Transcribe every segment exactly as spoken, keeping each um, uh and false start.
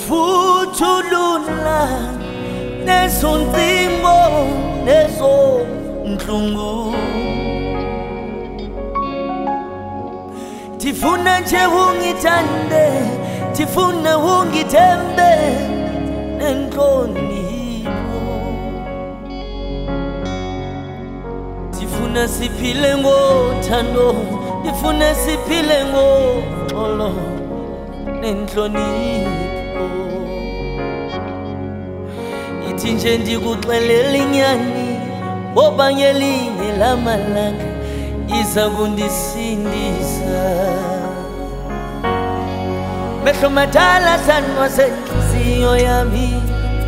futhulula nesonzimo neso nhlungu tifuna nje ungithande tifuna ungithembe nenhlonipho tifuna siphile ngothando tifuna siphile ngoxolo nenhlonipho ithi nje ndikuxelela inyani ngoba ngelinye lamalanga iza kundisindisa mehlo madala sanwa senhliziyo yami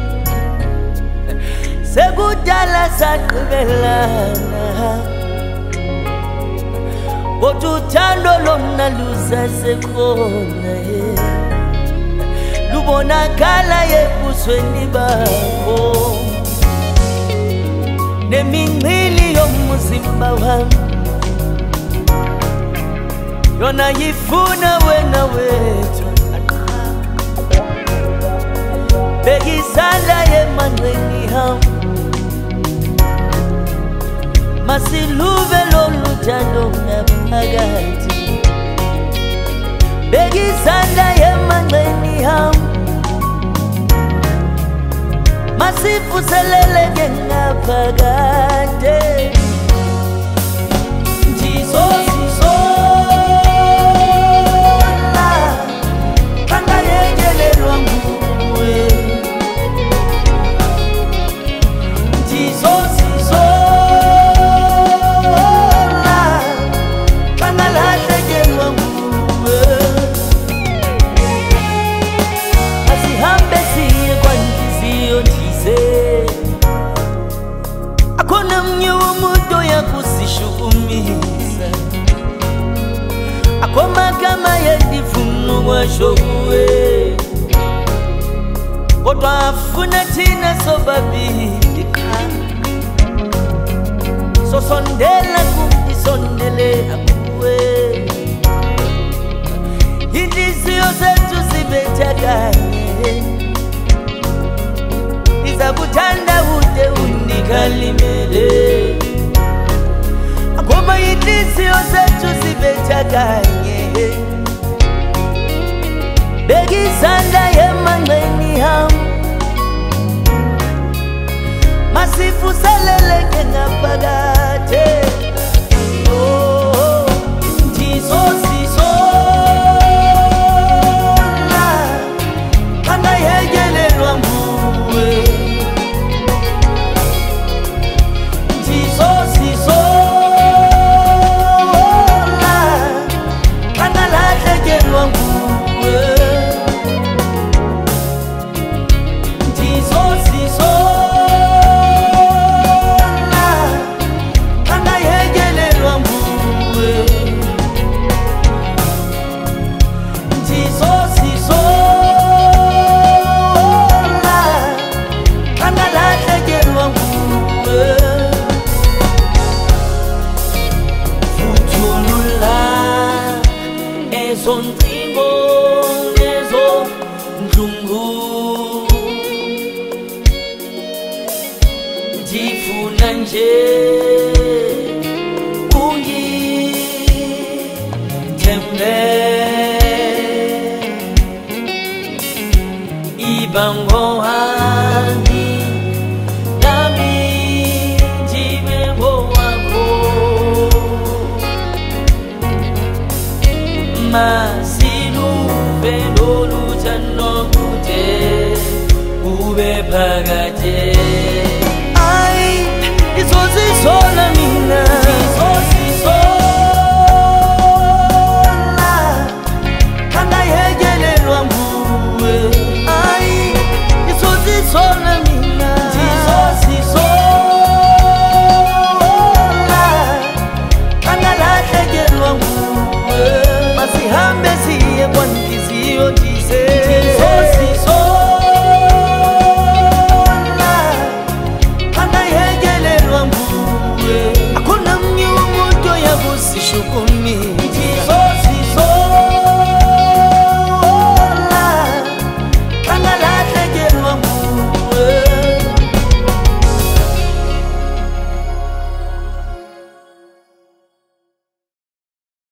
sekudala saqibelana kodwa uthando lona lusasekhona lubonakala ebusweni bakho nemincili yomzimba wami yona yifuna wena wethu bekisala emanqeni ham masiluve loluthando ngaphakathi bekisala emanqeni ham masivuseleleke ngaphakathi Jesus kama yedifunu washowe kodwa afuna thina sobabili sosondela kumisondele akuwe inhliziyo zethu zibethakanye izakuthanda ude unikalimele ngoba inhliziyo zethu zibethakanye bekisanda emanqeni ham masivuseleleke ngaphakathi oh Jesus isola angayekelelwa nguwe Jesus isola angalahlekelwa nguwe Sontingo nezo nhlungu ndifuna nje ungithembe ibango hangi nami ndibengo wakho masiluve loluthando kude ube phakathi